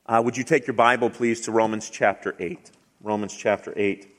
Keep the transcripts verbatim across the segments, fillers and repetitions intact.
Uh, would you take your Bible, please, to Romans chapter eight? Romans chapter eight.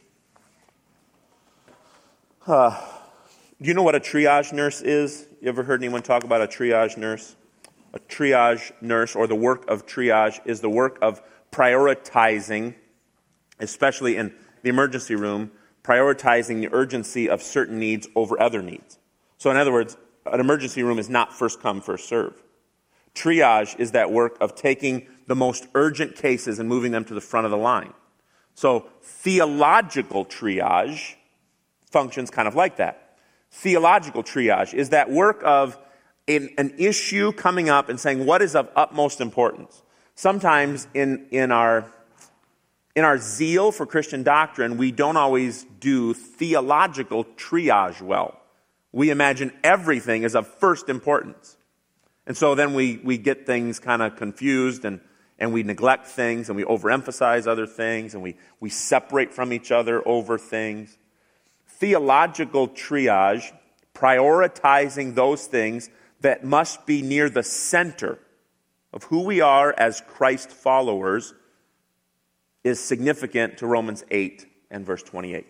Uh, do you know what a triage nurse is? You ever heard anyone talk about a triage nurse? A triage nurse, or the work of triage, is the work of prioritizing, especially in the emergency room, prioritizing the urgency of certain needs over other needs. So in other words, an emergency room is not first come, first serve. Triage is that work of taking the most urgent cases and moving them to the front of the line. So theological triage functions kind of like that. Theological triage is that work of an, an issue coming up and saying, what is of utmost importance? Sometimes in, in our in our zeal for Christian doctrine, we don't always do theological triage well. We imagine everything is of first importance. And so then we, we get things kind of confused, and, and we neglect things, and we overemphasize other things, and we, we separate from each other over things. Theological triage, prioritizing those things that must be near the center of who we are as Christ followers, is significant to Romans eight and verse twenty-eight.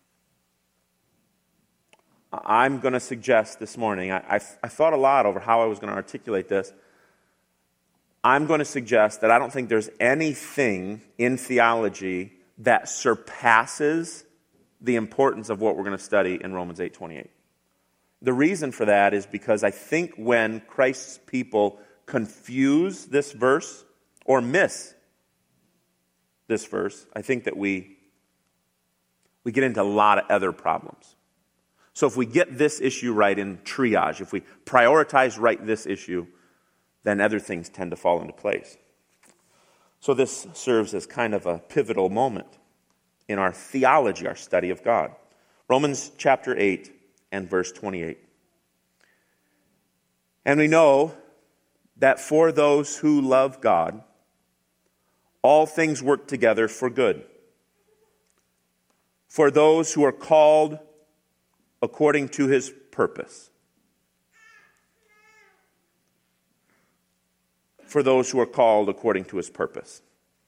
I'm going to suggest this morning, I, I, I thought a lot over how I was going to articulate this. I'm going to suggest that I don't think there's anything in theology that surpasses the importance of what we're going to study in Romans eight twenty-eight. The reason for that is because I think when Christ's people confuse this verse or miss this verse, I think that we, we get into a lot of other problems. So if we get this issue right in triage, if we prioritize right this issue, then other things tend to fall into place. So this serves as kind of a pivotal moment in our theology, our study of God. Romans chapter eight and verse twenty-eight. And we know that for those who love God, all things work together for good. For those who are called according to his purpose. For those who are called according to his purpose.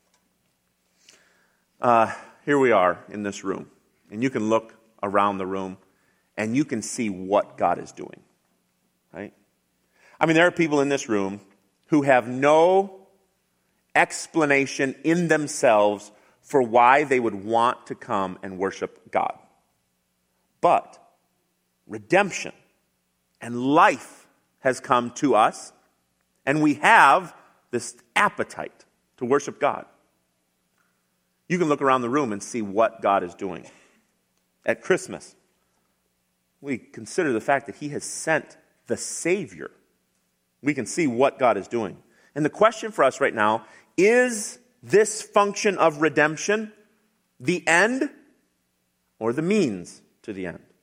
Uh, here we are in this room. And you can look around the room and you can see what God is doing. Right? I mean, there are people in this room who have no explanation in themselves for why they would want to come and worship God. But redemption and life has come to us, and we have this appetite to worship God. You can look around the room and see what God is doing. At Christmas, we consider the fact that he has sent the Savior. We can see what God is doing. And the question for us right now, is this function of redemption the end or the means to the end?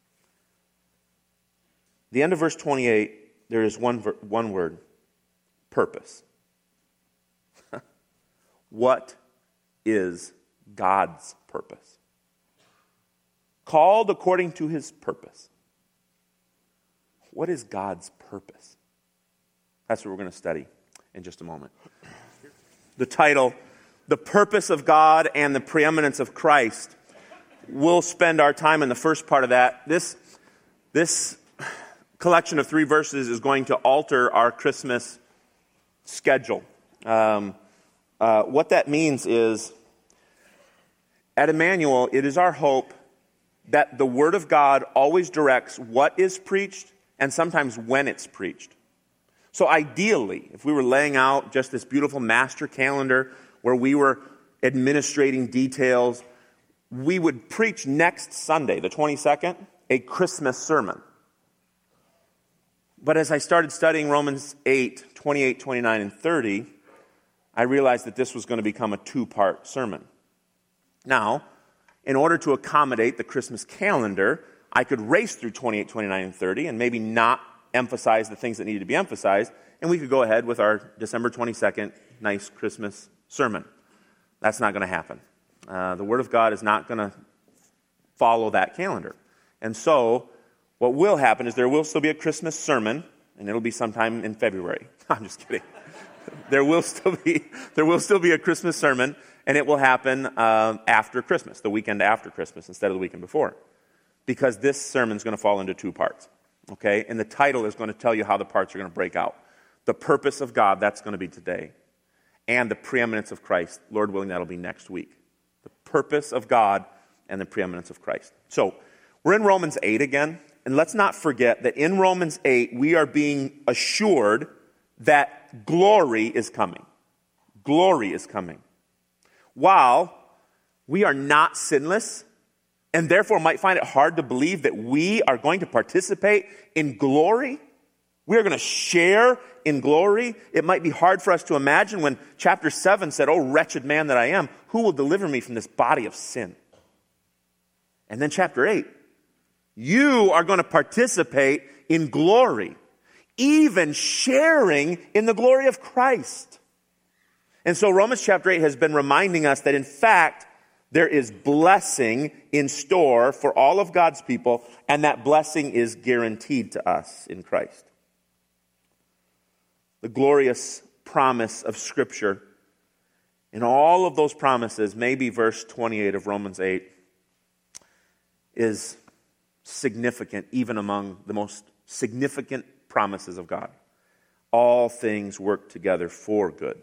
The end of verse twenty-eight, there is one, one word, purpose. What is God's purpose? Called according to his purpose. What is God's purpose? That's what we're going to study in just a moment. The title, The Purpose of God and the Preeminence of Christ. We'll spend our time in the first part of that. This, this collection of three verses is going to alter our Christmas schedule. Um, uh, what that means is, at Emmanuel, it is our hope that the Word of God always directs what is preached and sometimes when it's preached. So ideally, if we were laying out just this beautiful master calendar where we were administrating details, we would preach next Sunday, the twenty-second, a Christmas sermon. But as I started studying Romans eight, twenty-eight, twenty-nine, and thirty, I realized that this was going to become a two-part sermon. Now, in order to accommodate the Christmas calendar, I could race through twenty-eight, twenty-nine, and thirty and maybe not emphasize the things that needed to be emphasized, and we could go ahead with our December twenty-second nice Christmas sermon. That's not going to happen. Uh, the Word of God is not going to follow that calendar. And so, what will happen is there will still be a Christmas sermon, and it'll be sometime in February. I'm just kidding. there will still be there will still be a Christmas sermon, and it will happen um, after Christmas, the weekend after Christmas, instead of the weekend before, because this sermon is going to fall into two parts, okay? And the title is going to tell you how the parts are going to break out. The purpose of God, that's going to be today, and the preeminence of Christ. Lord willing, that'll be next week. The purpose of God and the preeminence of Christ. So we're in Romans eight again, and let's not forget that in Romans eight, we are being assured that glory is coming. Glory is coming. While we are not sinless, and therefore might find it hard to believe that we are going to participate in glory, we are going to share in glory. It might be hard for us to imagine when chapter seven said, "Oh, wretched man that I am, who will deliver me from this body of sin?" And then chapter eight, you are going to participate in glory, even sharing in the glory of Christ. And so Romans chapter eight has been reminding us that in fact, there is blessing in store for all of God's people, and that blessing is guaranteed to us in Christ. The glorious promise of Scripture, in all of those promises, maybe verse twenty-eight of Romans eight is significant, even among the most significant promises of God. All things work together for good.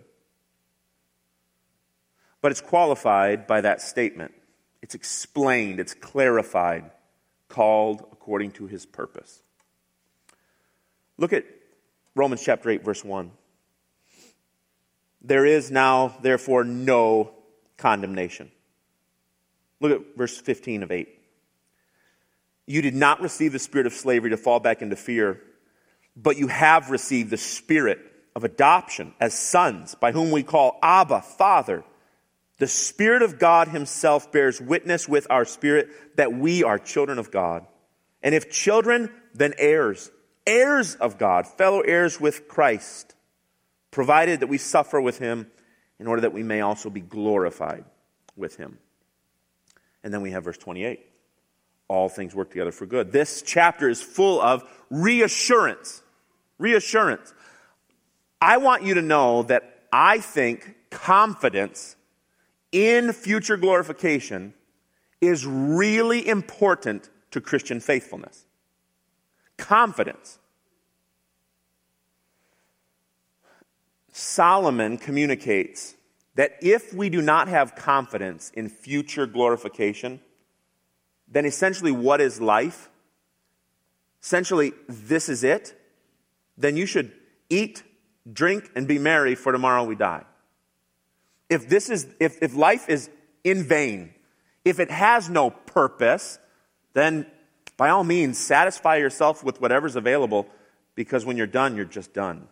But it's qualified by that statement. It's explained, it's clarified, called according to his purpose. Look at Romans chapter eight, verse one. There is now, therefore, no condemnation. Look at verse fifteen of eight. You did not receive the spirit of slavery to fall back into fear, but you have received the spirit of adoption as sons, by whom we call Abba, Father. The Spirit of God himself bears witness with our spirit that we are children of God. And if children, then heirs, heirs of God, fellow heirs with Christ, provided that we suffer with him in order that we may also be glorified with him. And then we have verse twenty-eight. All things work together for good. This chapter is full of reassurance. Reassurance. I want you to know that I think confidence in future glorification is really important to Christian faithfulness. Confidence. Solomon communicates that if we do not have confidence in future glorification, then essentially what is life? Essentially, this is it. Then you should eat, drink, and be merry, for tomorrow we die. If this is, if, if life is in vain, if it has no purpose, then by all means, satisfy yourself with whatever's available, because when you're done, you're just done.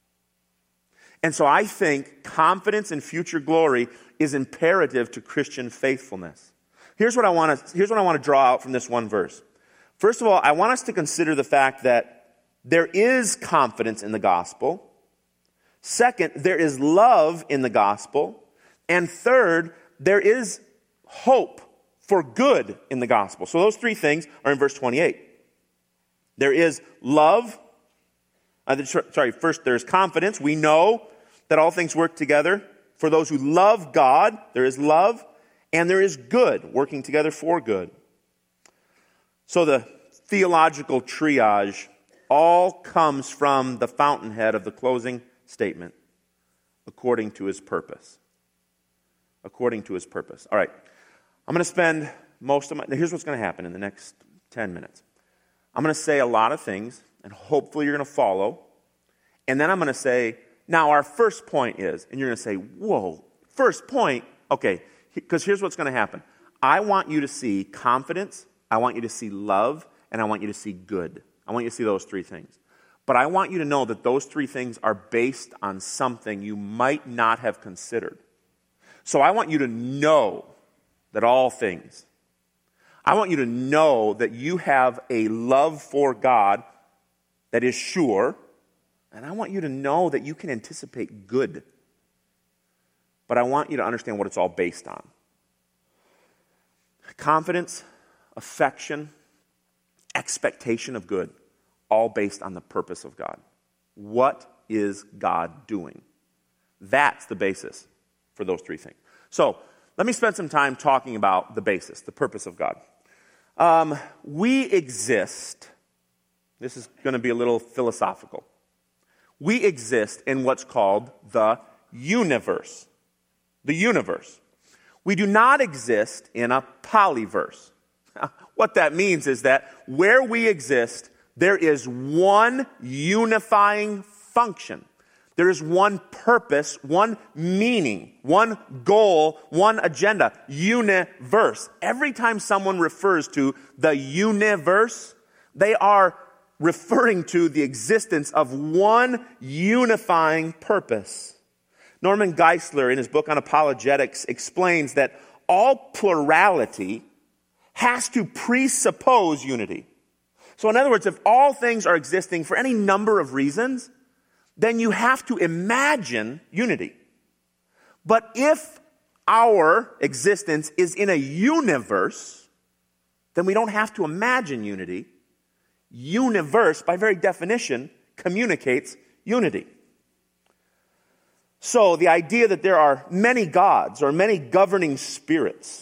And so I think confidence in future glory is imperative to Christian faithfulness. Here's what I want to, here's what I want to draw out from this one verse. First of all, I want us to consider the fact that there is confidence in the gospel. Second, there is love in the gospel. And third, there is hope for good in the gospel. So those three things are in verse twenty-eight. There is love. Uh, sorry, first there's confidence. We know that all things work together for those who love God. There is love. And there is good, working together for good. So the theological triage all comes from the fountainhead of the closing statement, according to his purpose. According to his purpose. All right, I'm going to spend most of my, here's what's going to happen in the next ten minutes. I'm going to say a lot of things, and hopefully you're going to follow. And then I'm going to say, now our first point is, and you're going to say, whoa, first point, okay, because here's what's going to happen. I want you to see confidence, I want you to see love, and I want you to see good. I want you to see those three things. But I want you to know that those three things are based on something you might not have considered. So I want you to know that all things, I want you to know that you have a love for God that is sure, and I want you to know that you can anticipate good. But I want you to understand what it's all based on. Confidence, affection, expectation of good, all based on the purpose of God. What is God doing? That's the basis for those three things. So let me spend some time talking about the basis, the purpose of God. Um, we exist, this is going to be a little philosophical. We exist in what's called the universe. The universe. We do not exist in a polyverse. What that means is that where we exist, there is one unifying function. There is one purpose, one meaning, one goal, one agenda. Universe. Every time someone refers to the universe, they are referring to the existence of one unifying purpose. Norman Geisler, in his book on apologetics, explains that all plurality has to presuppose unity. So in other words, if all things are existing for any number of reasons, then you have to imagine unity. But if our existence is in a universe, then we don't have to imagine unity. Universe, by very definition, communicates unity. So the idea that there are many gods or many governing spirits.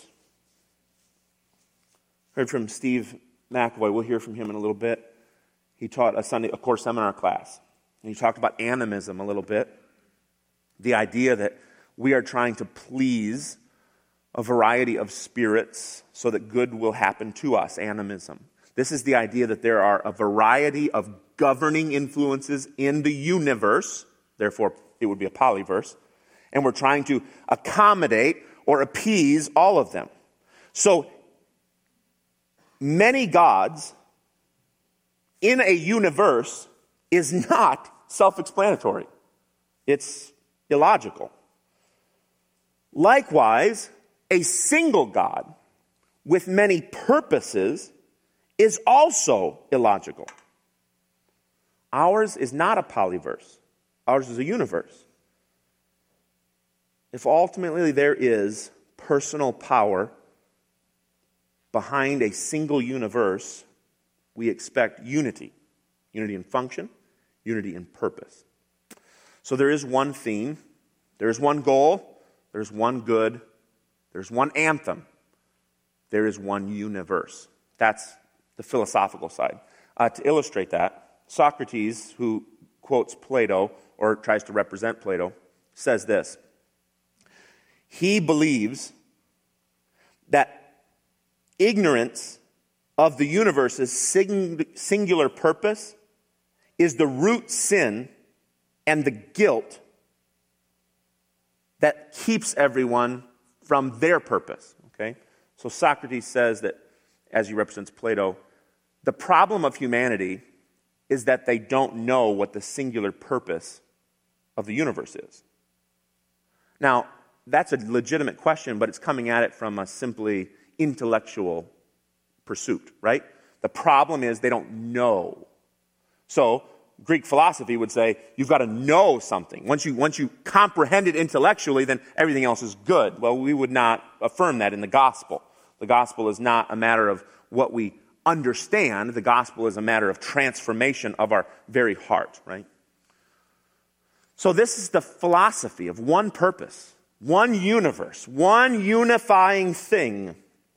Heard from Steve McAvoy. We'll hear from him in a little bit. He taught a Sunday, a core seminar class. And he talked about animism a little bit. The idea that we are trying to please a variety of spirits so that good will happen to us. Animism. This is the idea that there are a variety of governing influences in the universe. Therefore, it would be a polyverse. And we're trying to accommodate or appease all of them. So, many gods in a universe is not self-explanatory. It's illogical. Likewise, a single God with many purposes is also illogical. Ours is not a polyverse. Ours is a universe. If ultimately there is personal power behind a single universe, we expect unity. Unity in function, unity in purpose. So there is one theme, there's one goal, there's one good, there's one anthem, there is one universe. That's the philosophical side. Uh, to illustrate that, Socrates, who quotes Plato or tries to represent Plato, says this. He believes that ignorance of the universe's sing- singular purpose is the root sin and the guilt that keeps everyone from their purpose. Okay? So Socrates says that, as he represents Plato, the problem of humanity is that they don't know what the singular purpose of the universe is. Now, that's a legitimate question, but it's coming at it from a simply intellectual pursuit, right? The problem is they don't know. So, Greek philosophy would say, you've got to know something. Once you, once you comprehend it intellectually, then everything else is good. Well, we would not affirm that in the gospel. The gospel is not a matter of what we understand. The gospel is a matter of transformation of our very heart, right? So this is the philosophy of one purpose, one universe, one unifying thing.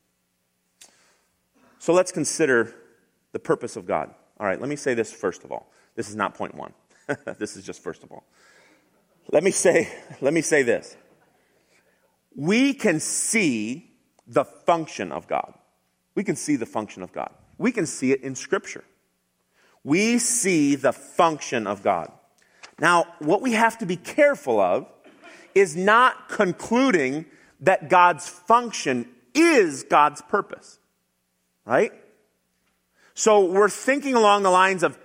So let's consider the purpose of God. All right, let me say this first of all. This is not point one. This is just first of all. Let me say, let me say this. We can see the function of God. We can see the function of God. We can see it in Scripture. We see the function of God. Now, what we have to be careful of is not concluding that God's function is God's purpose. Right? So we're thinking along the lines of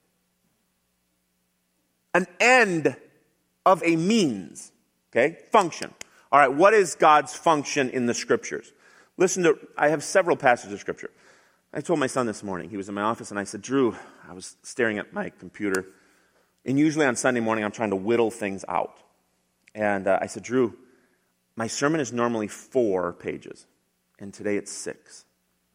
an end of a means. Okay? Function. All right, what is God's function in the Scriptures? Listen to, I have several passages of Scripture. I told my son this morning, he was in my office, and I said, Drew, I was staring at my computer, and usually on Sunday morning I'm trying to whittle things out. And uh, I said, Drew, my sermon is normally four pages, and today it's six.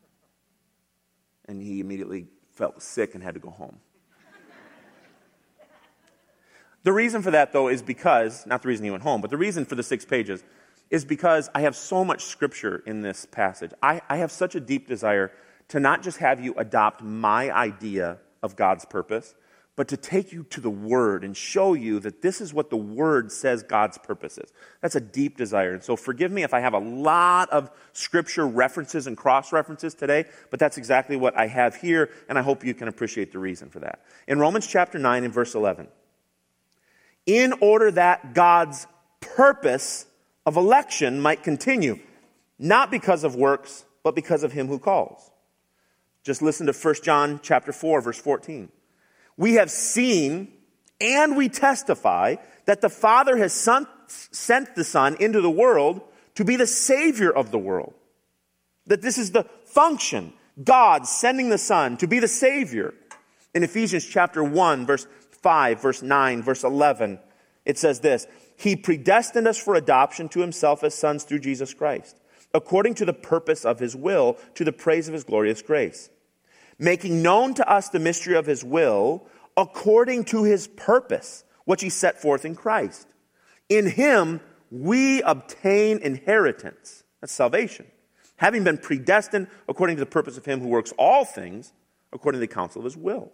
And he immediately felt sick and had to go home. The reason for that, though, is because, not the reason he went home, but the reason for the six pages is because I have so much scripture in this passage. I, I have such a deep desire to not just have you adopt my idea of God's purpose, but to take you to the Word and show you that this is what the Word says God's purpose is. That's a deep desire. And so forgive me if I have a lot of scripture references and cross-references today, but that's exactly what I have here, and I hope you can appreciate the reason for that. In Romans chapter nine and verse eleven, in order that God's purpose of election might continue, not because of works, but because of him who calls. Just listen to First John chapter four, verse fourteen. We have seen and we testify that the Father has son, sent the Son into the world to be the Savior of the world. That this is the function, God sending the Son to be the Savior. In Ephesians chapter one, verse five, verse nine, verse eleven, it says this: He predestined us for adoption to himself as sons through Jesus Christ, according to the purpose of his will, to the praise of his glorious grace, making known to us the mystery of his will, according to his purpose, which he set forth in Christ. In him we obtain inheritance. That's salvation. Having been predestined according to the purpose of him who works all things according to the counsel of his will.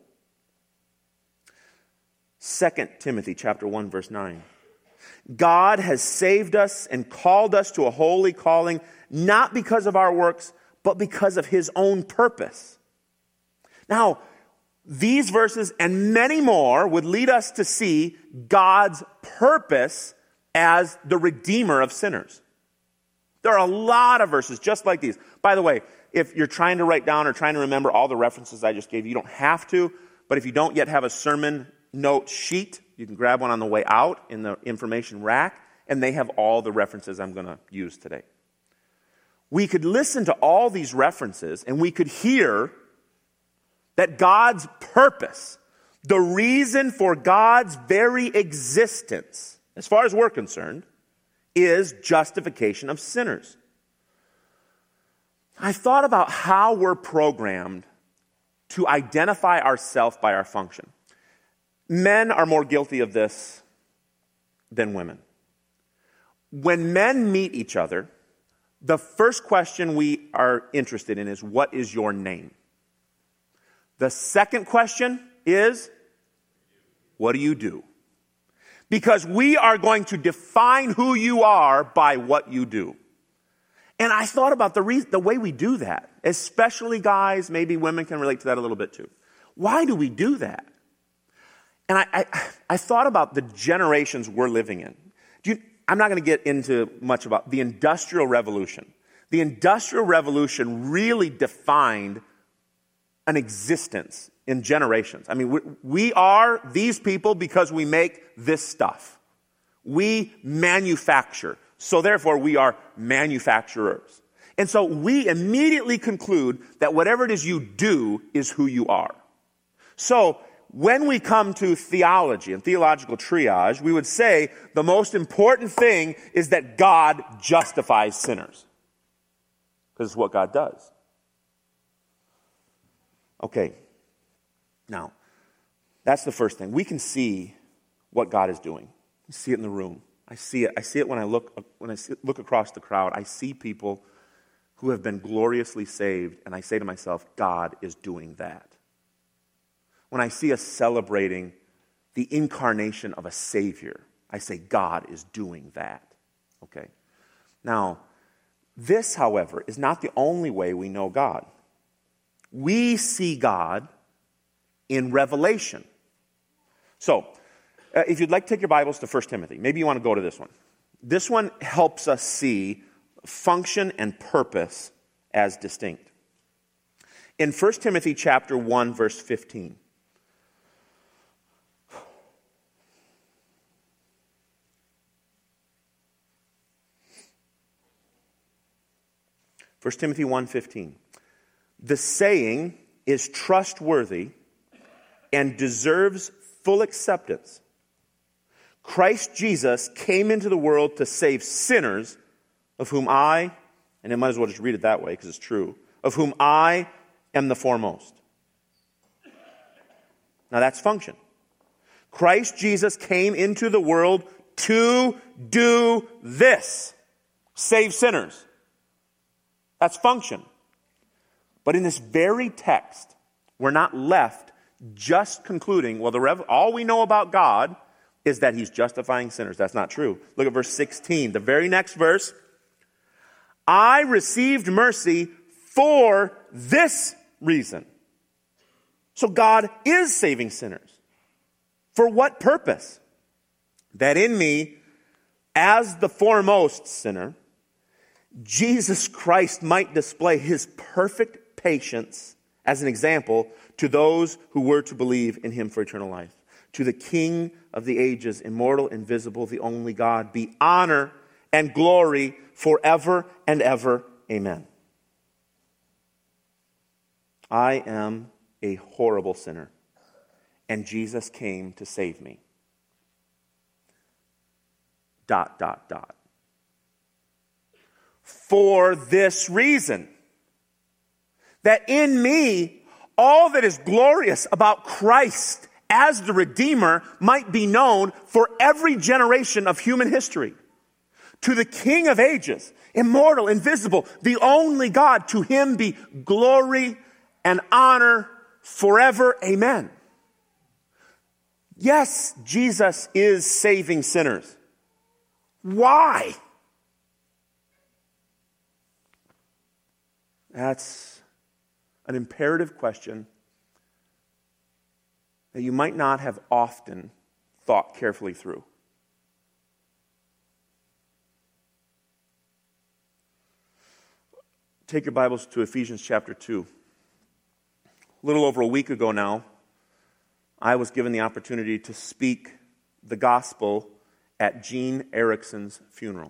Second Timothy chapter one, verse nine. God has saved us and called us to a holy calling, not because of our works, but because of his own purpose. Now, these verses and many more would lead us to see God's purpose as the Redeemer of sinners. There are a lot of verses just like these. By the way, if you're trying to write down or trying to remember all the references I just gave you, you don't have to. But if you don't yet have a sermon note sheet, you can grab one on the way out in the information rack, and they have all the references I'm going to use today. We could listen to all these references, and we could hear that God's purpose, the reason for God's very existence, as far as we're concerned, is justification of sinners. I thought about how we're programmed to identify ourselves by our function. Men are more guilty of this than women. When men meet each other, the first question we are interested in is, what is your name? The second question is, what do you do? Because we are going to define who you are by what you do. And I thought about the reason, the way we do that, especially guys, maybe women can relate to that a little bit too. Why do we do that? And I, I, I thought about the generations we're living in. Do you, I'm not going to get into much about the Industrial Revolution. The Industrial Revolution really defined an existence in generations. I mean, we, we are these people because we make this stuff. We manufacture. So therefore, we are manufacturers. And so we immediately conclude that whatever it is you do is who you are. So when we come to theology and theological triage, we would say the most important thing is that God justifies sinners. Because it's what God does. Okay, now, that's the first thing. We can see what God is doing. We see it in the room. I see it. I see it when I look when I see, look across the crowd. I see people who have been gloriously saved, and I say to myself, God is doing that. When I see us celebrating the incarnation of a Savior, I say, God is doing that. Okay? Now, this, however, is not the only way we know God. We see God in revelation. So, uh, if you'd like to take your Bibles to First Timothy, maybe you want to go to this one. This one helps us see function and purpose as distinct. In First Timothy chapter one, verse fifteen, First Timothy one fifteen. The saying is trustworthy and deserves full acceptance. Christ Jesus came into the world to save sinners, of whom I, and I might as well just read it that way because it's true, of whom I am the foremost. Now that's function. Christ Jesus came into the world to do this. Save sinners. That's function. But in this very text, we're not left just concluding, well, the rev- all we know about God is that he's justifying sinners. That's not true. Look at verse sixteen, the very next verse. I received mercy for this reason. So God is saving sinners. For what purpose? That in me, as the foremost sinner, Jesus Christ might display his perfect patience as an example to those who were to believe in him for eternal life. To the King of the ages, immortal, invisible, the only God, be honor and glory forever and ever. Amen. I am a horrible sinner, and Jesus came to save me. Dot, dot, dot. For this reason, that in me, all that is glorious about Christ as the Redeemer might be known for every generation of human history. To the King of ages, immortal, invisible, the only God, to him be glory and honor forever. Amen. Yes, Jesus is saving sinners. Why? That's an imperative question that you might not have often thought carefully through. Take your Bibles to Ephesians chapter two. A little over a week ago now, I was given the opportunity to speak the gospel at Jean Erickson's funeral.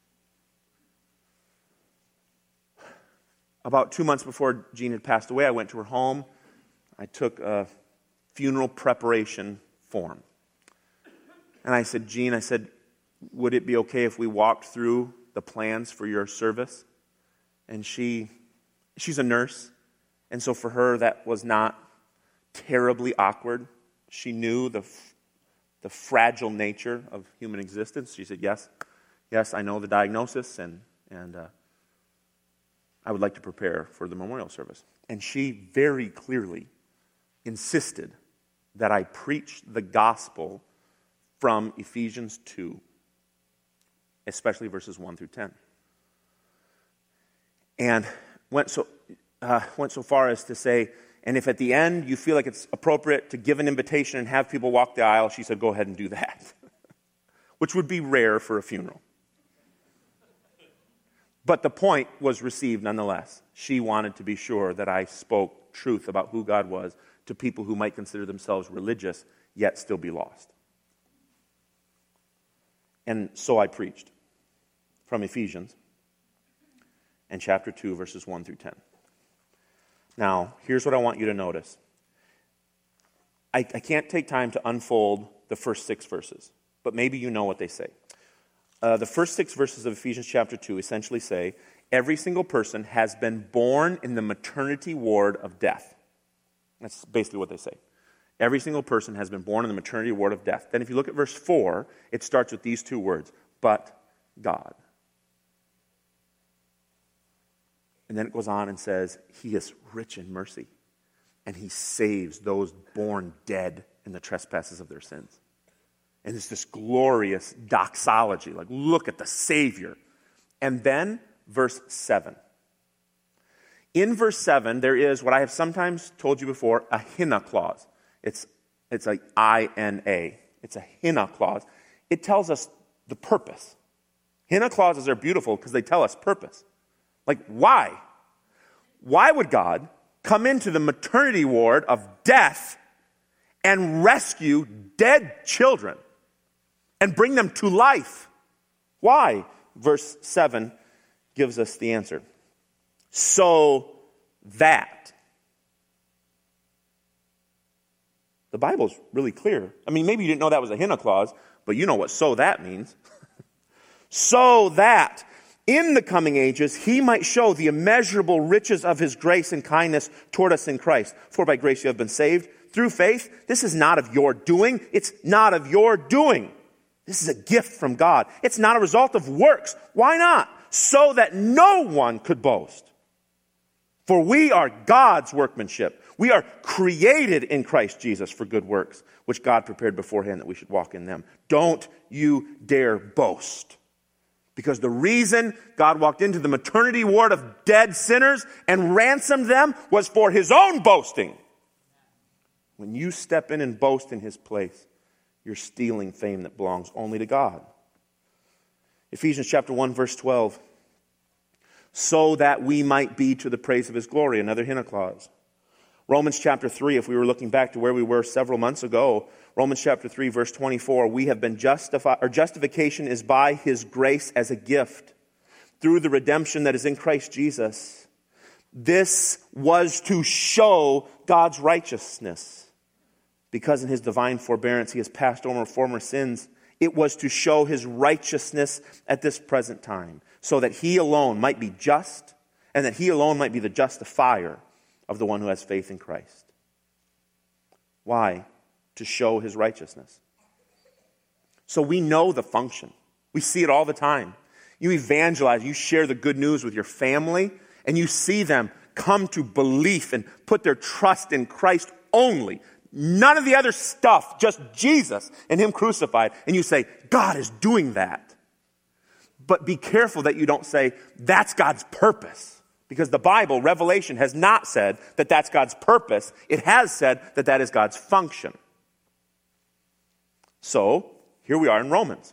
About two months before Jean had passed away, I went to her home. I took a funeral preparation form. And I said, Jean, I said, would it be okay if we walked through the plans for your service? And she, she's a nurse. And so for her, that was not terribly awkward. She knew the, the fragile nature of human existence. She said, yes, yes, I know the diagnosis, and, and uh, I would like to prepare for the memorial service. And she very clearly insisted that I preach the gospel from Ephesians two, especially verses one through ten. And went so, uh, went so far as to say, and if at the end you feel like it's appropriate to give an invitation and have people walk the aisle, she said, go ahead and do that. Which would be rare for a funeral. But the point was received nonetheless. She wanted to be sure that I spoke truth about who God was to people who might consider themselves religious, yet still be lost. And so I preached from Ephesians and chapter two, verses one through ten. Now, here's what I want you to notice. I, I can't take time to unfold the first six verses, but maybe you know what they say. Uh, the first six verses of Ephesians chapter two essentially say, every single person has been born in the maternity ward of death. That's basically what they say. Every single person has been born in the maternity ward of death. Then if you look at verse four, it starts with these two words, but God. And then it goes on and says, he is rich in mercy, and he saves those born dead in the trespasses of their sins. And it's this glorious doxology, like look at the Savior. And then verse seven. In verse seven, there is what I have sometimes told you before, a hina clause. It's, it's like I N A. It's a hina clause. It tells us the purpose. Hina clauses are beautiful because they tell us purpose. Like, why? Why would God come into the maternity ward of death and rescue dead children and bring them to life? Why? Verse seven gives us the answer. So that. The Bible's really clear. I mean, maybe you didn't know that was a hina clause, but you know what so that means. So that in the coming ages he might show the immeasurable riches of his grace and kindness toward us in Christ. For by grace you have been saved through faith. This is not of your doing. It's not of your doing. This is a gift from God. It's not a result of works. Why not? So that no one could boast. For we are God's workmanship. We are created in Christ Jesus for good works, which God prepared beforehand that we should walk in them. Don't you dare boast. Because the reason God walked into the maternity ward of dead sinners and ransomed them was for his own boasting. When you step in and boast in his place, you're stealing fame that belongs only to God. Ephesians chapter one, verse twelve. So that we might be to the praise of his glory. Another hina clause. Romans chapter three, if we were looking back to where we were several months ago, Romans chapter three, verse twenty-four, we have been justified, or justification is by his grace as a gift through the redemption that is in Christ Jesus. This was to show God's righteousness. Because in his divine forbearance he has passed over former sins, it was to show his righteousness at this present time, so that he alone might be just, and that he alone might be the justifier of the one who has faith in Christ. Why? To show his righteousness. So we know the function. We see it all the time. You evangelize, you share the good news with your family, and you see them come to belief and put their trust in Christ only. None of the other stuff, just Jesus and him crucified. And you say, God is doing that. But be careful that you don't say, that's God's purpose. Because the Bible, Revelation, has not said that that's God's purpose. It has said that that is God's function. So, here we are in Romans.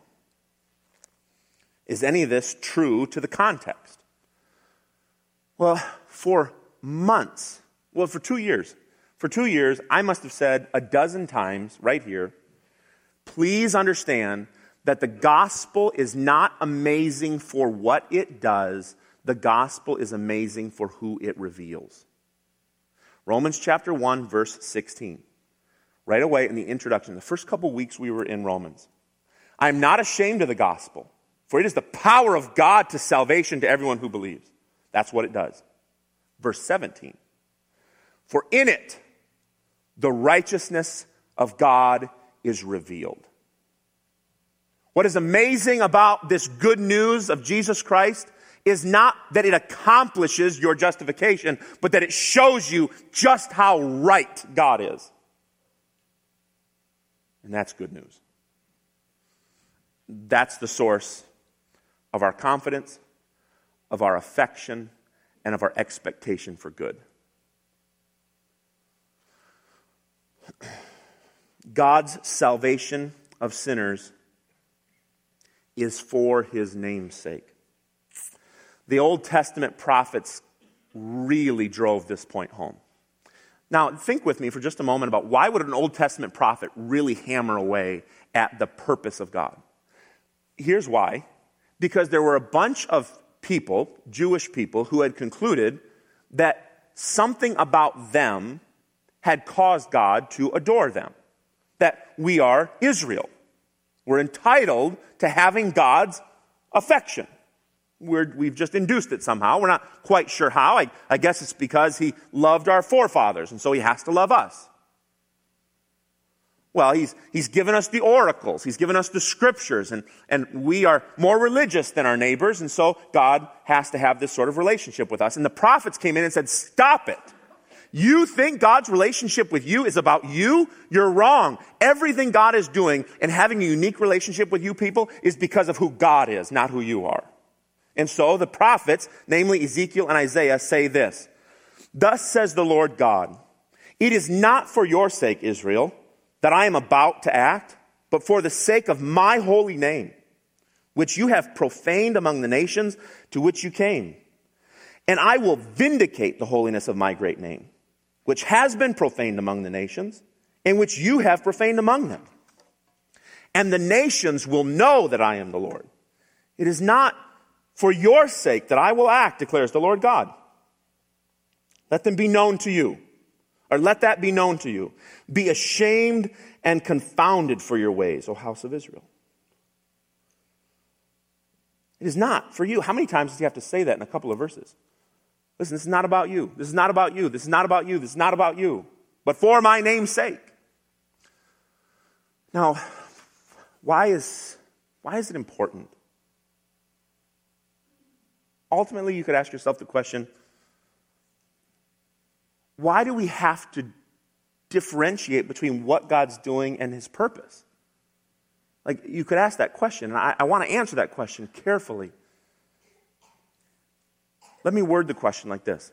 Is any of this true to the context? Well, for months, well, for two years, for two years, I must have said a dozen times right here, please understand that the gospel is not amazing for what it does. The gospel is amazing for who it reveals. Romans chapter one, verse sixteen. Right away in the introduction, the first couple weeks we were in Romans. I am not ashamed of the gospel, for it is the power of God to salvation to everyone who believes. That's what it does. Verse seventeen. For in it, the righteousness of God is revealed. What is amazing about this good news of Jesus Christ is not that it accomplishes your justification, but that it shows you just how right God is. And that's good news. That's the source of our confidence, of our affection, and of our expectation for good. God's salvation of sinners is for his name's sake. The Old Testament prophets really drove this point home. Now, think with me for just a moment about why would an Old Testament prophet really hammer away at the purpose of God? Here's why. Because there were a bunch of people, Jewish people, who had concluded that something about them had caused God to adore them. That we are Israel. We're entitled to having God's affection. We're, we've just induced it somehow. We're not quite sure how. I, I guess it's because he loved our forefathers, and so he has to love us. Well, he's, he's given us the oracles. He's given us the scriptures, and, and we are more religious than our neighbors, and so God has to have this sort of relationship with us. And the prophets came in and said, stop it. You think God's relationship with you is about you? You're wrong. Everything God is doing and having a unique relationship with you people is because of who God is, not who you are. And so the prophets, namely Ezekiel and Isaiah, say this. Thus says the Lord God, it is not for your sake, Israel, that I am about to act, but for the sake of my holy name, which you have profaned among the nations to which you came. And I will vindicate the holiness of my great name, which has been profaned among the nations, and which you have profaned among them. And the nations will know that I am the Lord. It is not for your sake that I will act, declares the Lord God. Let them be known to you, or let that be known to you. Be ashamed and confounded for your ways, O house of Israel. It is not for you. How many times does he have to say that in a couple of verses? Listen, this is not about you. This is not about you. This is not about you. This is not about you. But for my name's sake. Now, why is, why is it important? Ultimately, you could ask yourself the question, why do we have to differentiate between what God's doing and his purpose? Like, you could ask that question, and I, I want to answer that question carefully. Let me word the question like this.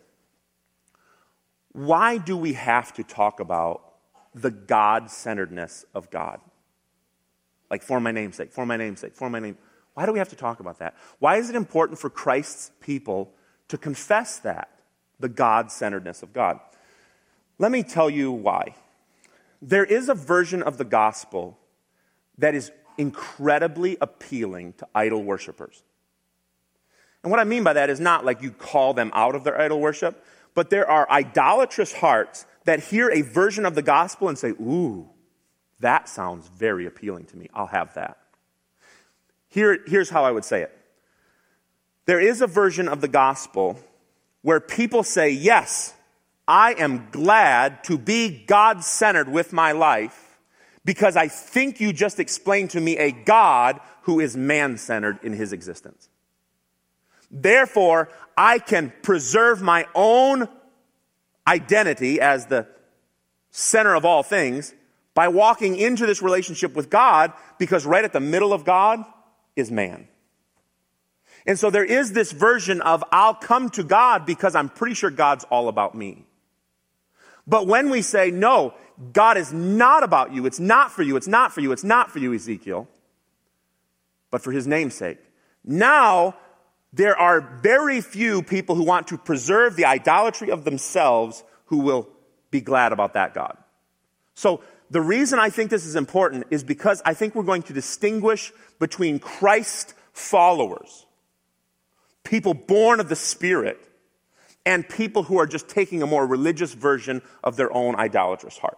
Why do we have to talk about the God-centeredness of God? Like, for my name's sake, for my name's sake, for my name. Why do we have to talk about that? Why is it important for Christ's people to confess that, the God-centeredness of God? Let me tell you why. There is a version of the gospel that is incredibly appealing to idol worshipers. And what I mean by that is not like you call them out of their idol worship, but there are idolatrous hearts that hear a version of the gospel and say, ooh, that sounds very appealing to me. I'll have that. Here, here's how I would say it. There is a version of the gospel where people say, yes, I am glad to be God-centered with my life because I think you just explained to me a God who is man-centered in his existence. Therefore, I can preserve my own identity as the center of all things by walking into this relationship with God, because right at the middle of God is man. And so there is this version of I'll come to God because I'm pretty sure God's all about me. But when we say, no, God is not about you, it's not for you, it's not for you, it's not for you, Ezekiel, but for his name's sake. Now, there are very few people who want to preserve the idolatry of themselves who will be glad about that God. So the reason I think this is important is because I think we're going to distinguish between Christ followers, people born of the Spirit, and people who are just taking a more religious version of their own idolatrous heart.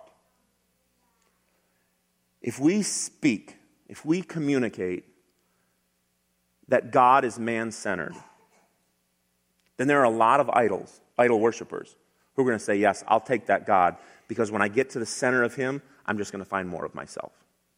If we speak, if we communicate that God is man-centered, then there are a lot of idols, idol worshipers, who are going to say, yes, I'll take that God, because when I get to the center of him, I'm just going to find more of myself.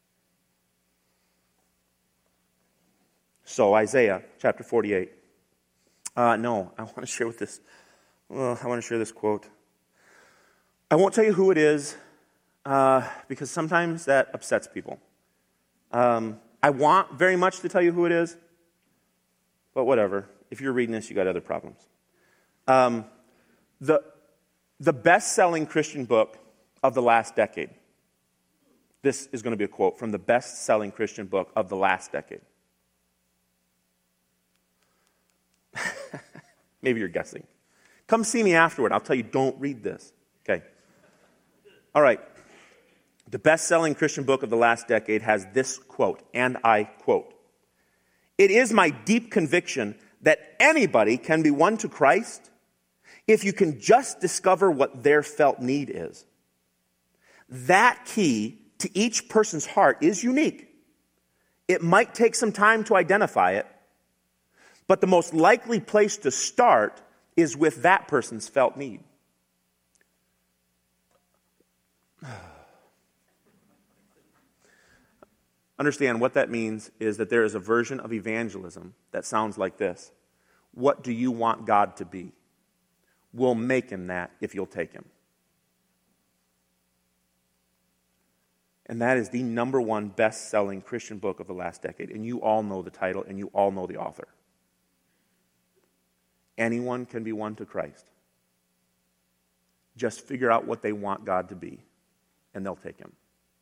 So Isaiah chapter forty-eight. Uh, no, I want to share with this. Well, I want to share this quote. I won't tell you who it is, uh, because sometimes that upsets people. Um, I want very much to tell you who it is, but whatever. If you're reading this, you got other problems. Um, the, the best-selling Christian book of the last decade. This is going to be a quote from the best-selling Christian book of the last decade. Maybe you're guessing. Come see me afterward. I'll tell you, don't read this. Okay. All right. The best-selling Christian book of the last decade has this quote, and I quote, "It is my deep conviction that anybody can be won to Christ if you can just discover what their felt need is. That key to each person's heart is unique. It might take some time to identify it, but the most likely place to start is with that person's felt need." Understand what that means is that there is a version of evangelism that sounds like this. What do you want God to be? We'll make him that if you'll take him. And that is the number one best-selling Christian book of the last decade. And you all know the title, and you all know the author. Anyone can be won to Christ. Just figure out what they want God to be, and they'll take him.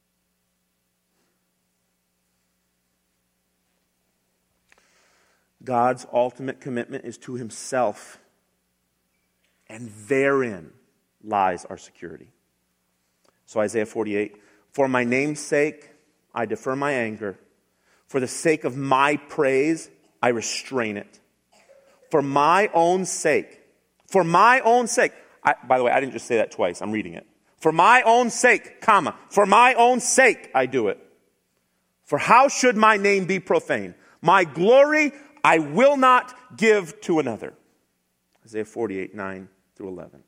God's ultimate commitment is to himself, and therein lies our security. So Isaiah forty-eight, "For my name's sake, I defer my anger. For the sake of my praise, I restrain it. For my own sake, for my own sake." I, by the way, I didn't just say that twice. I'm reading it. "For my own sake, comma, for my own sake, I do it. For how should my name be profaned? My glory I will not give to another. Isaiah forty-eight, nine through eleven.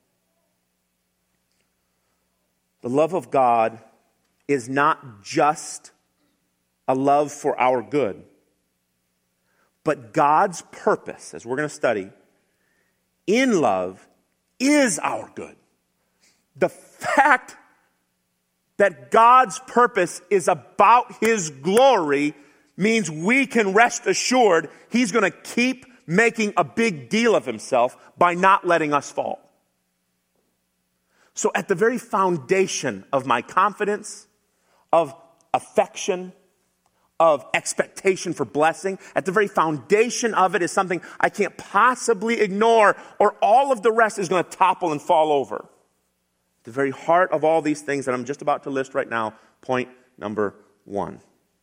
The love of God is not just a love for our good, but God's purpose, as we're going to study, in love is our good. The fact that God's purpose is about His glory means we can rest assured He's going to keep making a big deal of Himself by not letting us fall. So at the very foundation of my confidence, of affection, of expectation for blessing, at the very foundation of it is something I can't possibly ignore, or all of the rest is going to topple and fall over. At the very heart of all these things that I'm just about to list right now, point number one.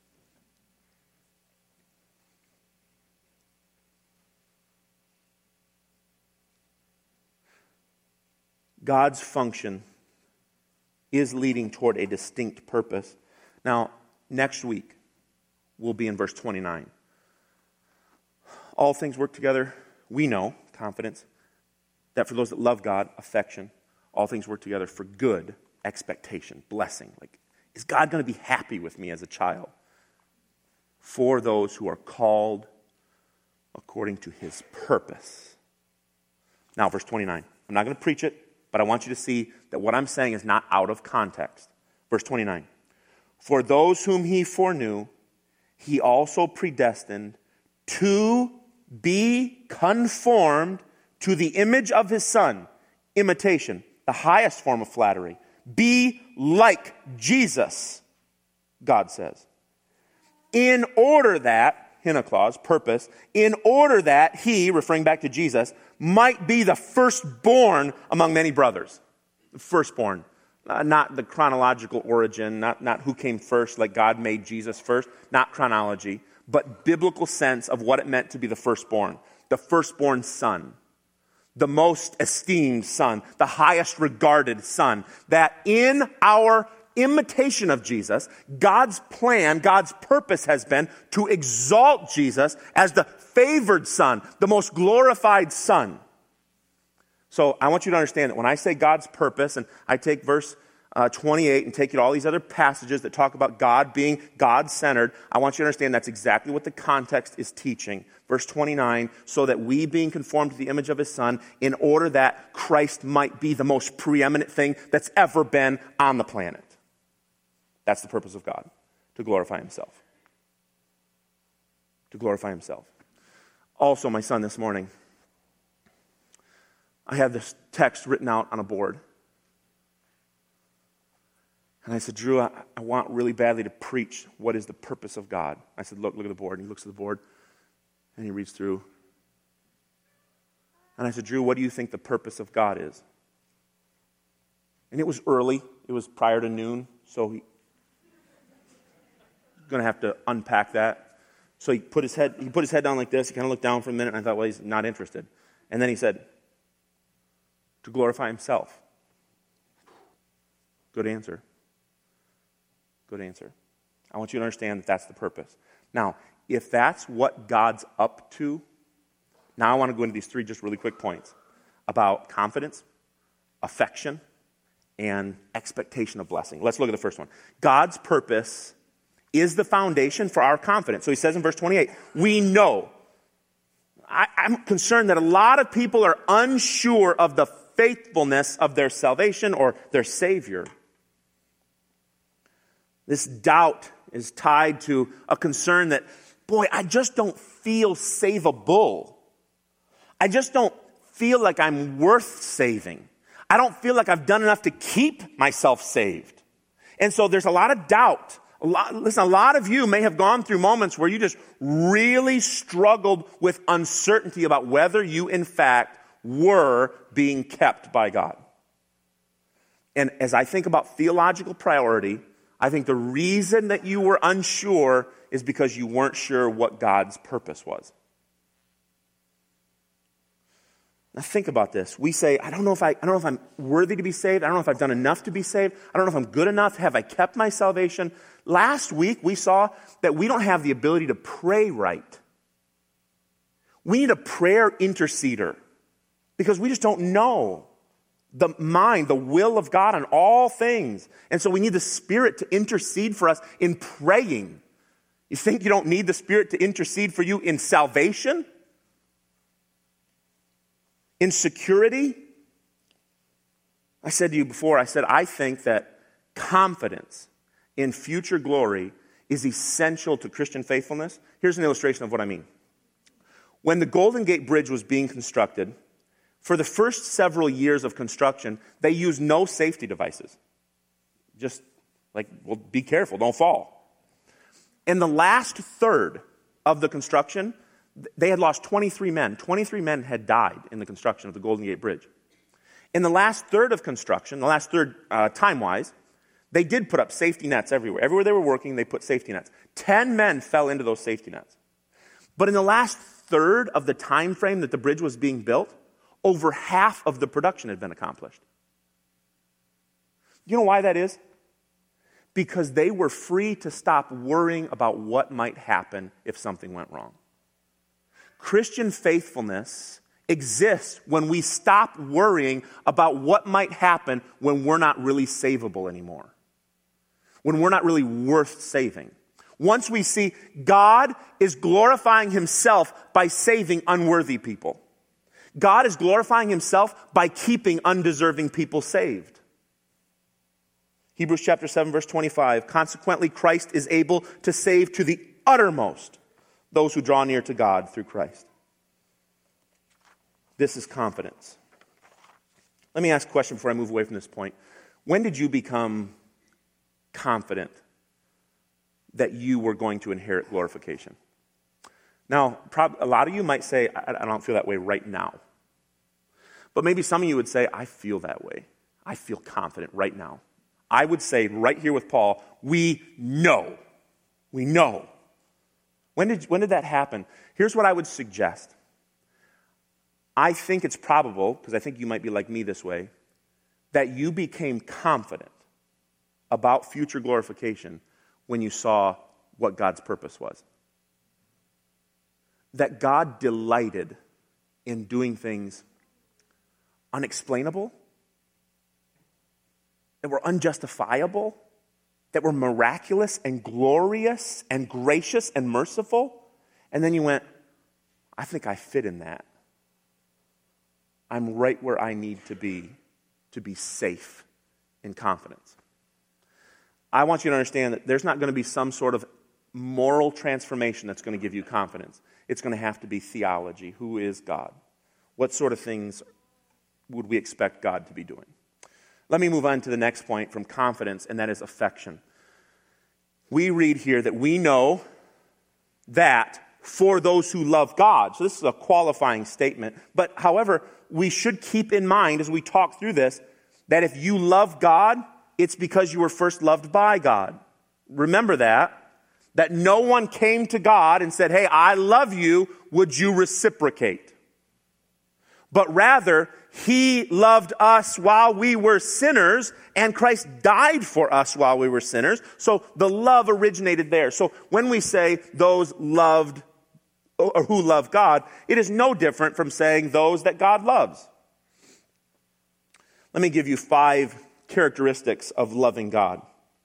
God's function is leading toward a distinct purpose. Now, next week, we'll be in verse twenty-nine. All things work together. We know, confidence, that for those that love God, affection, all things work together for good, expectation, blessing. Like, is God going to be happy with me as a child? For those who are called according to His purpose. Now, verse twenty-nine. I'm not going to preach it, but I want you to see that what I'm saying is not out of context. Verse twenty-nine. For those whom He foreknew, He also predestined to be conformed to the image of His Son. Imitation, the highest form of flattery. Be like Jesus, God says. In order that, hina clause, purpose, in order that He, referring back to Jesus, might be the firstborn among many brothers. Firstborn. Uh, not the chronological origin, not, not who came first, like God made Jesus first, not chronology, but biblical sense of what it meant to be the firstborn. The firstborn son. The most esteemed son. The highest regarded son. That in our imitation of Jesus, God's plan, God's purpose has been to exalt Jesus as the favored son, the most glorified son. So I want you to understand that when I say God's purpose, and I take verse uh, twenty-eight and take you to all these other passages that talk about God being God-centered, I want you to understand that's exactly what the context is teaching. Verse twenty-nine, so that we being conformed to the image of His Son, in order that Christ might be the most preeminent thing that's ever been on the planet. That's the purpose of God, to glorify Himself. To glorify Himself. Also, my son, this morning, I had this text written out on a board. And I said, Drew, I, I want really badly to preach what is the purpose of God. I said, look, look at the board. And he looks at the board, and he reads through. And I said, Drew, what do you think the purpose of God is? And it was early. It was prior to noon, so he going to have to unpack that. So he put his head he put his head down like this. He kind of looked down for a minute, and I thought, well, he's not interested. And then he said, to glorify Himself. Good answer. Good answer. I want you to understand that that's the purpose. Now, if that's what God's up to, now I want to go into these three just really quick points about confidence, affection, and expectation of blessing. Let's look at the first one. God's purpose is the foundation for our confidence. So he says in verse twenty-eight, we know. I, I'm concerned that a lot of people are unsure of the faithfulness of their salvation or their Savior. This doubt is tied to a concern that, boy, I just don't feel savable. I just don't feel like I'm worth saving. I don't feel like I've done enough to keep myself saved. And so there's a lot of doubt. A lot, listen, a lot of you may have gone through moments where you just really struggled with uncertainty about whether you, in fact, were being kept by God. And as I think about theological priority, I think the reason that you were unsure is because you weren't sure what God's purpose was. Now think about this. We say, I don't know if I, I don't know if I'm worthy to be saved. I don't know if I've done enough to be saved. I don't know if I'm good enough. Have I kept my salvation? Last week we saw that we don't have the ability to pray right. We need a prayer interceder because we just don't know the mind, the will of God on all things. And so we need the Spirit to intercede for us in praying. You think you don't need the Spirit to intercede for you in salvation? In security? I said to you before, I said, I think that confidence in future glory is essential to Christian faithfulness. Here's an illustration of what I mean. When the Golden Gate Bridge was being constructed, for the first several years of construction, they used no safety devices. Just like, well, be careful, don't fall. In the last third of the construction, they had lost twenty-three men. twenty-three men had died in the construction of the Golden Gate Bridge. In the last third of construction, the last third uh, time-wise, they did put up safety nets everywhere. Everywhere they were working, they put safety nets. Ten men fell into those safety nets. But in the last third of the time frame that the bridge was being built, over half of the production had been accomplished. You know why that is? Because they were free to stop worrying about what might happen if something went wrong. Christian faithfulness exists when we stop worrying about what might happen when we're not really savable anymore. When we're not really worth saving. Once we see God is glorifying himself by saving unworthy people. God is glorifying himself by keeping undeserving people saved. Hebrews chapter seven, verse twenty-five, consequently, Christ is able to save to the uttermost those who draw near to God through Christ. This is confidence. Let me ask a question before I move away from this point. When did you become confident that you were going to inherit glorification? Now, prob- a lot of you might say, I, I don't feel that way right now. But maybe some of you would say, I feel that way. I feel confident right now. I would say right here with Paul, we know. We know. When did, when did that happen? Here's what I would suggest. I think it's probable, because I think you might be like me this way, that you became confident about future glorification when you saw what God's purpose was. That God delighted in doing things unexplainable, that were unjustifiable, that were miraculous and glorious and gracious and merciful. And then you went, I think I fit in that. I'm right where I need to be to be safe in confidence. I want you to understand that there's not going to be some sort of moral transformation that's going to give you confidence. It's going to have to be theology. Who is God? What sort of things would we expect God to be doing? Let me move on to the next point from confidence, and that is affection. We read here that we know that for those who love God. So this is a qualifying statement. But however, we should keep in mind as we talk through this that if you love God, it's because you were first loved by God. Remember that. That no one came to God and said, hey, I love you, would you reciprocate? But rather, he loved us while we were sinners, and Christ died for us while we were sinners. So the love originated there. So when we say those loved or who love God, it is no different from saying those that God loves. Let me give you five characteristics of loving God.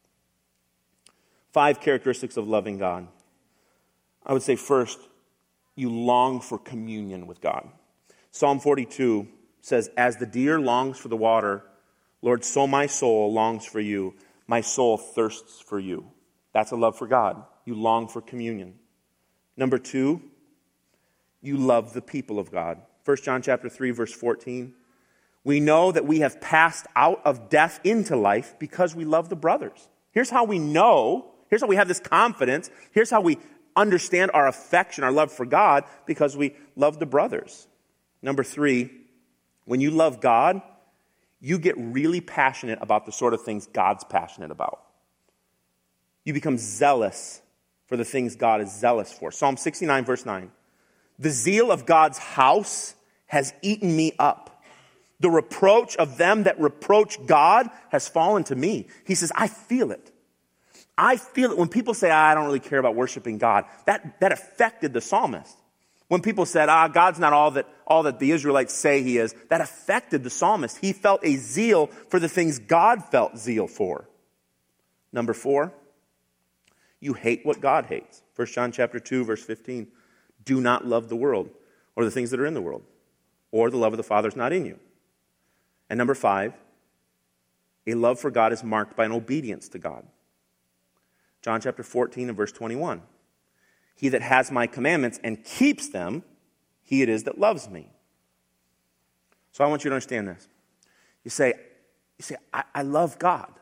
Five characteristics of loving God. I would say first, you long for communion with God. Psalm forty-two says, as the deer longs for the water, Lord, so my soul longs for you. My soul thirsts for you. That's a love for God. You long for communion. Number two, you love the people of God. First John chapter three, verse fourteen. We know that we have passed out of death into life because we love the brothers. Here's how we know. Here's how we have this confidence. Here's how we understand our affection, our love for God, because we love the brothers. Number three, when you love God, you get really passionate about the sort of things God's passionate about. You become zealous for the things God is zealous for. Psalm sixty-nine, verse nine. The zeal of God's house has eaten me up. The reproach of them that reproach God has fallen to me. He says, I feel it. I feel it. When people say, I don't really care about worshiping God, that, that affected the psalmist. When people said, ah, God's not all that, all that the Israelites say he is, that affected the psalmist. He felt a zeal for the things God felt zeal for. Number four, you hate what God hates. First John chapter two, verse fifteen. Do not love the world or the things that are in the world, or the love of the Father is not in you. And number five, a love for God is marked by an obedience to God. John chapter fourteen and verse twenty-one. He that has my commandments and keeps them, he it is that loves me. So I want you to understand this. You say, you say, I, I love God.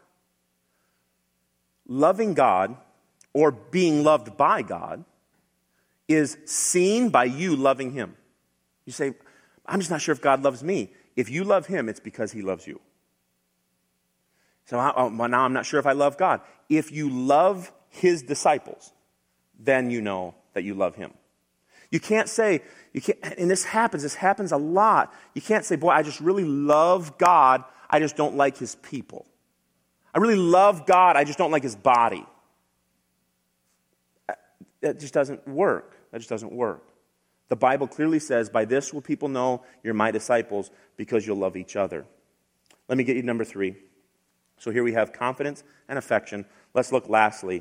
Loving God or being loved by God is seen by you loving him. You say, I'm just not sure if God loves me. If you love him, it's because he loves you. So I, oh, well, now I'm not sure if I love God. If you love his disciples, then you know that you love him. You can't say, you can't, and this happens, this happens a lot. You can't say, boy, I just really love God, I just don't like his people. I really love God, I just don't like his body. That just doesn't work. That just doesn't work. The Bible clearly says, by this will people know you're my disciples, because you'll love each other. Let me get you number three. So here we have confidence and affection. Let's look lastly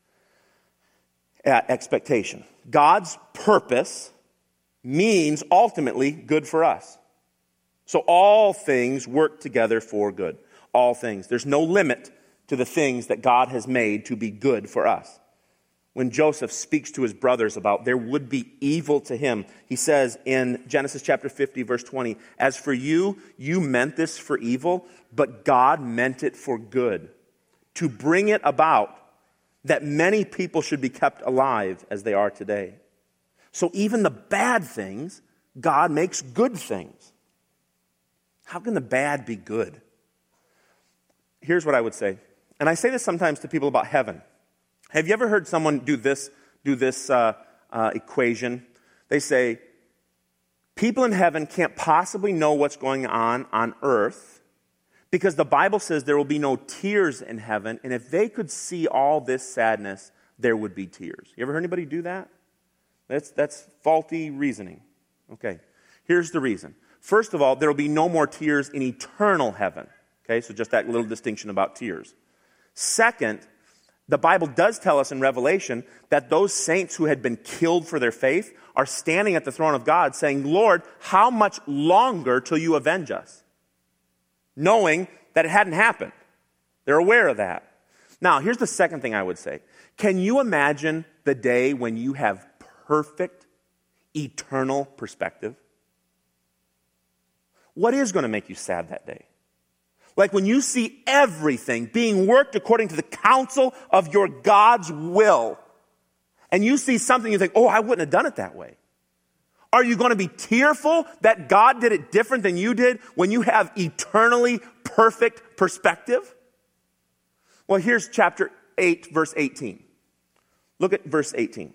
at expectation. God's purpose means ultimately good for us. So all things work together for good. All things. There's no limit to the things that God has made to be good for us. When Joseph speaks to his brothers about there would be evil to him, he says in Genesis chapter fifty, verse twenty, as for you, you meant this for evil, but God meant it for good, to bring it about that many people should be kept alive as they are today. So even the bad things, God makes good things. How can the bad be good? Here's what I would say, and I say this sometimes to people about heaven. Have you ever heard someone do this, do this uh, uh, equation? They say, people in heaven can't possibly know what's going on on earth because the Bible says there will be no tears in heaven, and if they could see all this sadness, there would be tears. You ever heard anybody do that? That's, that's faulty reasoning. Okay, here's the reason. First of all, there will be no more tears in eternal heaven. Okay, so just that little distinction about tears. Second, the Bible does tell us in Revelation that those saints who had been killed for their faith are standing at the throne of God saying, Lord, how much longer till you avenge us? Knowing that it hadn't happened. They're aware of that. Now, here's the second thing I would say. Can you imagine the day when you have perfect, eternal perspective? What is going to make you sad that day? Like when you see everything being worked according to the counsel of your God's will, and you see something you think, oh, I wouldn't have done it that way. Are you going to be tearful that God did it different than you did when you have eternally perfect perspective? Well, here's chapter eight, verse eighteen. Look at verse eighteen.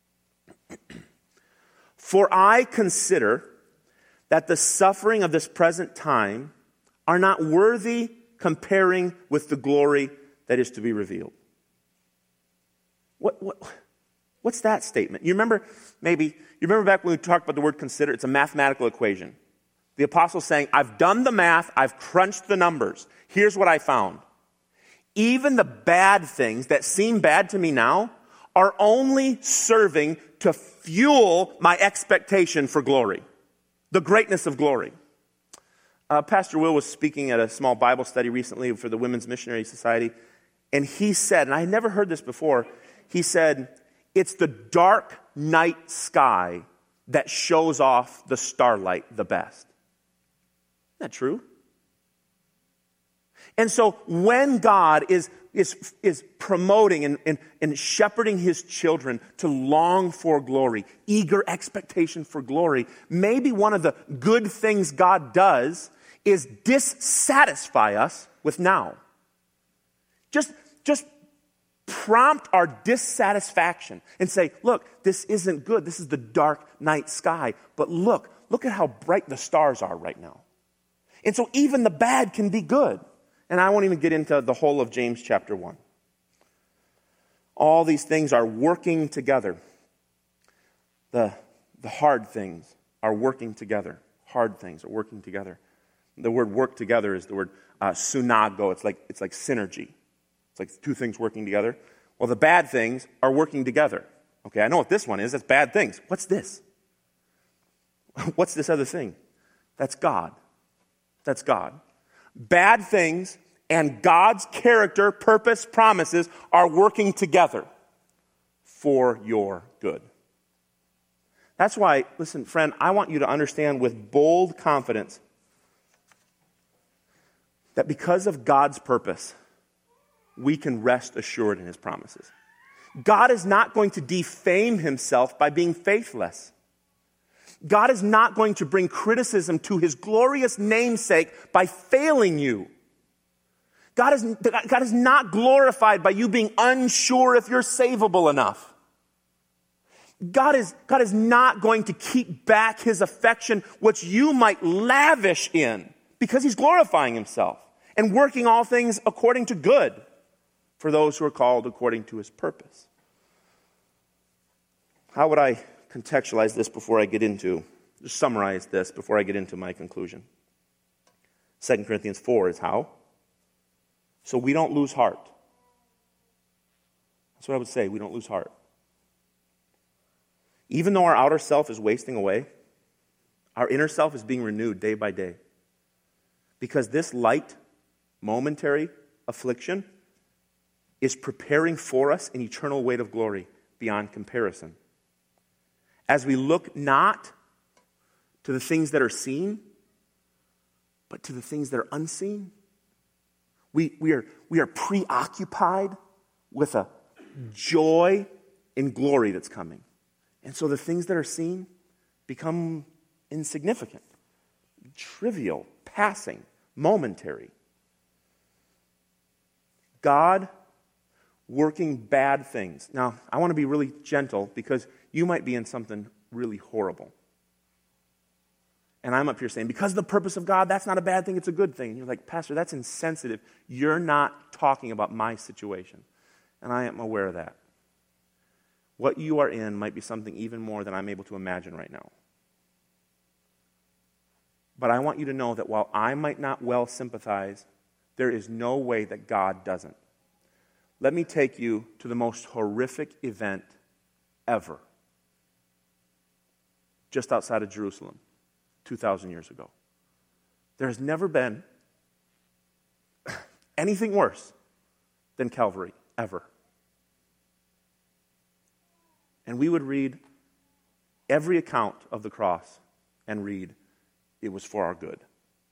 For I consider that the suffering of this present time are not worthy comparing with the glory that is to be revealed. What, what, what's that statement? You remember, maybe, you remember back when we talked about the word consider? It's a mathematical equation. The apostle's saying, I've done the math, I've crunched the numbers. Here's what I found. Even the bad things that seem bad to me now are only serving to fuel my expectation for glory, the greatness of glory. Uh, Pastor Will was speaking at a small Bible study recently for the Women's Missionary Society, and he said, and I had never heard this before, he said, it's the dark night sky that shows off the starlight the best. Isn't that true? And so when God is, is, is promoting and, and, and shepherding his children to long for glory, eager expectation for glory, maybe one of the good things God does is dissatisfy us with now. Just, just prompt our dissatisfaction and say, look, this isn't good. This is the dark night sky. But look, look at how bright the stars are right now. And so even the bad can be good. And I won't even get into the whole of James chapter one. All these things are working together. The, the hard things are working together. Hard things are working together. The word work together is the word uh, synago. It's like, it's like synergy. It's like two things working together. Well, the bad things are working together. Okay, I know what this one is. That's bad things. What's this? What's this other thing? That's God. That's God. Bad things and God's character, purpose, promises are working together for your good. That's why, listen, friend, I want you to understand with bold confidence that because of God's purpose, we can rest assured in his promises. God is not going to defame himself by being faithless. God is not going to bring criticism to his glorious namesake by failing you. God is, God is not glorified by you being unsure if you're savable enough. God is, God is not going to keep back his affection, which you might lavish in, because he's glorifying himself and working all things according to good for those who are called according to his purpose. How would I contextualize this before I get into, just summarize this before I get into my conclusion? Second Corinthians four is how? So we don't lose heart. That's what I would say, we don't lose heart. Even though our outer self is wasting away, our inner self is being renewed day by day. Because this light, momentary affliction is preparing for us an eternal weight of glory beyond comparison. As we look not to the things that are seen, but to the things that are unseen, we, we, are, we are preoccupied with a joy in glory that's coming. And so the things that are seen become insignificant, trivial, passing, momentary. God working bad things. Now, I want to be really gentle because you might be in something really horrible. And I'm up here saying, because of the purpose of God, that's not a bad thing, it's a good thing. And you're like, Pastor, that's insensitive. You're not talking about my situation. And I am aware of that. What you are in might be something even more than I'm able to imagine right now. But I want you to know that while I might not well sympathize, there is no way that God doesn't. Let me take you to the most horrific event ever. Just outside of Jerusalem, two thousand years ago. There has never been anything worse than Calvary, ever. And we would read every account of the cross and read, it was for our good.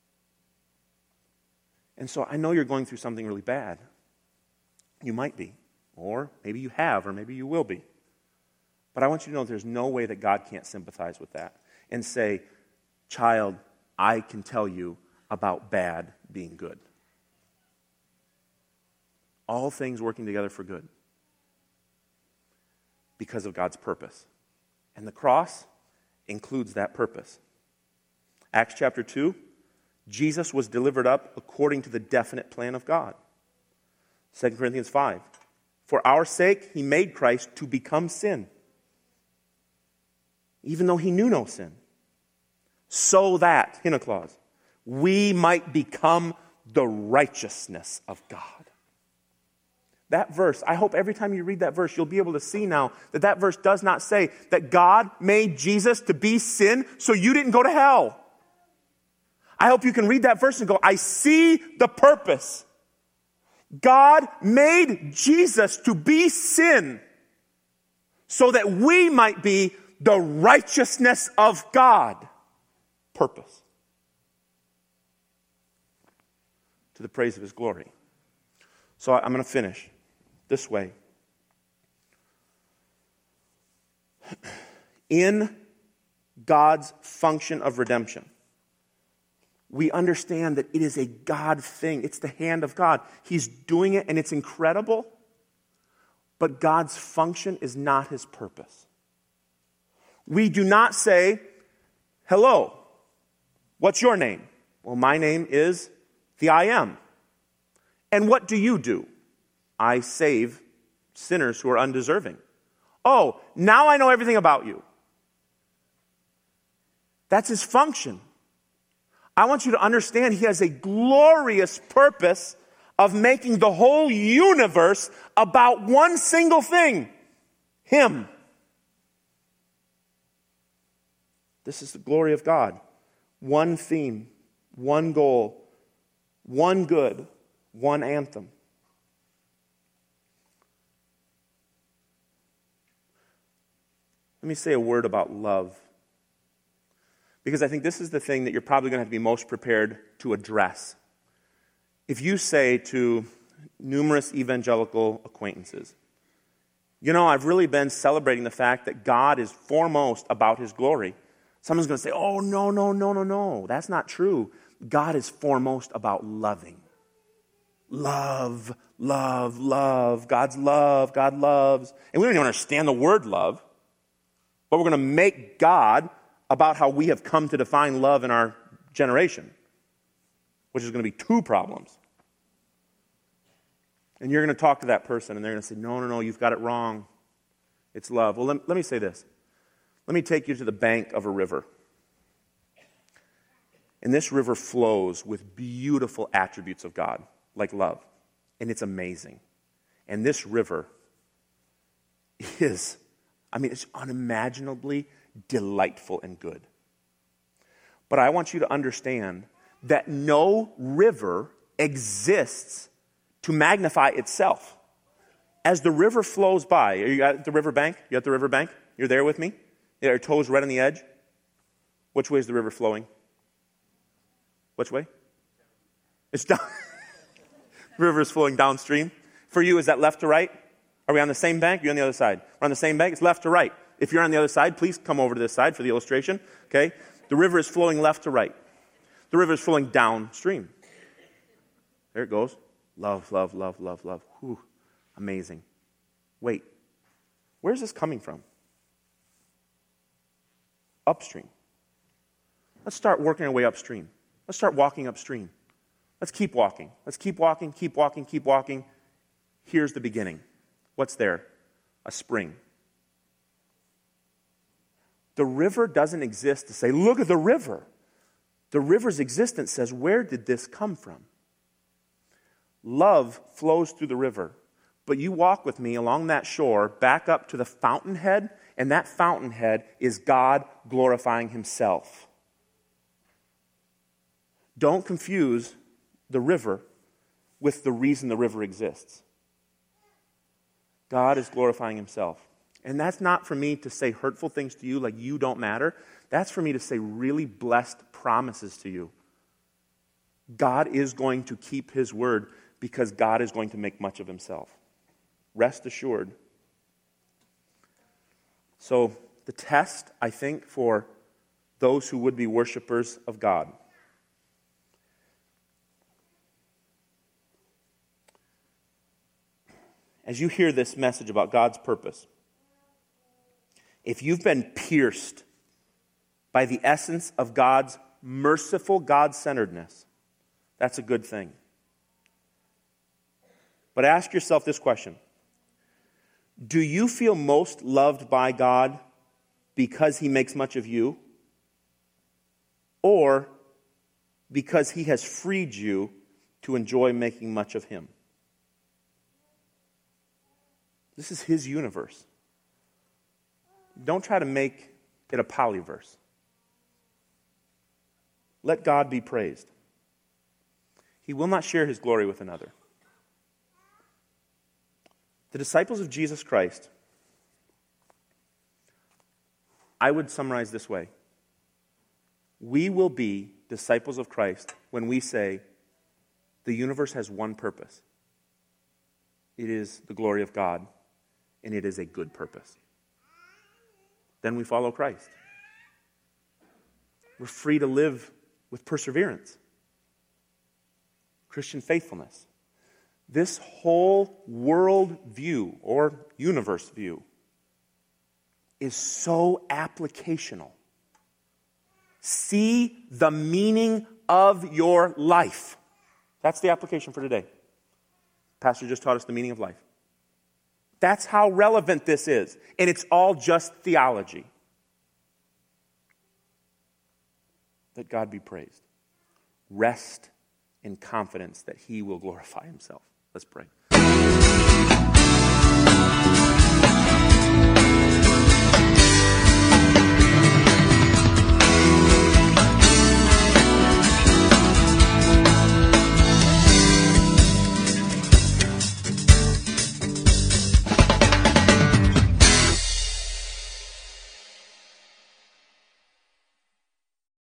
And so I know you're going through something really bad. You might be, or maybe you have, or maybe you will be. But I want you to know there's no way that God can't sympathize with that and say, child, I can tell you about bad being good. All things working together for good because of God's purpose. And the cross includes that purpose. Acts chapter two, Jesus was delivered up according to the definite plan of God. Second Corinthians five, for our sake he made Christ to become sin, even though he knew no sin, so that, hina clause, we might become the righteousness of God. That verse, I hope every time you read that verse, you'll be able to see now that that verse does not say that God made Jesus to be sin so you didn't go to hell. I hope you can read that verse and go, I see the purpose. God made Jesus to be sin so that we might be the righteousness of God. Purpose. To the praise of his glory. So I'm going to finish this way. In God's function of redemption, we understand that it is a God thing. It's the hand of God. He's doing it and it's incredible, but God's function is not his purpose. We do not say, hello, what's your name? Well, my name is the I Am. And what do you do? I save sinners who are undeserving. Oh, now I know everything about you. That's his function. I want you to understand he has a glorious purpose of making the whole universe about one single thing, him. This is the glory of God. One theme, one goal, one good, one anthem. Let me say a word about love. Because I think this is the thing that you're probably going to have to be most prepared to address. If you say to numerous evangelical acquaintances, you know, I've really been celebrating the fact that God is foremost about his glory. Someone's going to say, oh, no, no, no, no, no. That's not true. God is foremost about loving. Love, love, love. God's love, God loves. And we don't even understand the word love. But we're going to make God about how we have come to define love in our generation, which is going to be two problems. And you're going to talk to that person, and they're going to say, no, no, no, you've got it wrong. It's love. Well, let, let me say this. Let me take you to the bank of a river. And this river flows with beautiful attributes of God, like love. And it's amazing. And this river is, I mean, it's unimaginably delightful and good. But I want you to understand that no river exists to magnify itself. As the river flows by, are you at the river bank? You at the river bank? You're there with me? Your toes right on the edge? Which way is the river flowing? Which way? It's down. The river is flowing downstream. For you, is that left to right? Are we on the same bank? You're on the other side. We're on the same bank? It's left to right. If you're on the other side, please come over to this side for the illustration. Okay? The river is flowing left to right. The river is flowing downstream. There it goes. Love, love, love, love, love. Whew. Amazing. Wait. Where's this coming from? Upstream. Let's start working our way upstream. Let's start walking upstream. Let's keep walking. Let's keep walking, keep walking, keep walking. Here's the beginning. What's there? A spring. The river doesn't exist to say, look at the river. The river's existence says, where did this come from? Love flows through the river. But you walk with me along that shore, back up to the fountainhead, and that fountainhead is God glorifying himself. Don't confuse the river with the reason the river exists. God is glorifying himself. And that's not for me to say hurtful things to you like you don't matter. That's for me to say really blessed promises to you. God is going to keep his word because God is going to make much of himself. Rest assured. So the test, I think, for those who would be worshipers of God. As you hear this message about God's purpose, if you've been pierced by the essence of God's merciful God-centeredness, that's a good thing. But ask yourself this question. Do you feel most loved by God because he makes much of you? Or because he has freed you to enjoy making much of him? This is his universe. Don't try to make it a polyverse. Let God be praised. He will not share his glory with another. The disciples of Jesus Christ, I would summarize this way. We will be disciples of Christ when we say the universe has one purpose. It is the glory of God, and it is a good purpose. Then we follow Christ. We're free to live with perseverance, Christian faithfulness. This whole world view or universe view is so applicational. See the meaning of your life. That's the application for today. Pastor just taught us the meaning of life. That's how relevant this is. And it's all just theology. Let God be praised. Rest in confidence that he will glorify himself. Let's pray.